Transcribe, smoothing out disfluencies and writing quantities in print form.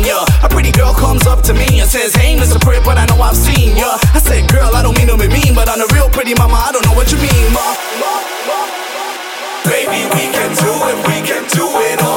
yeah. A pretty girl comes up to me and says, hey, Mr. Crip, but I know I've seen ya. I said, girl, I don't mean to be mean, but on a real pretty mama, I don't know what you mean, ma. Baby, we can do it all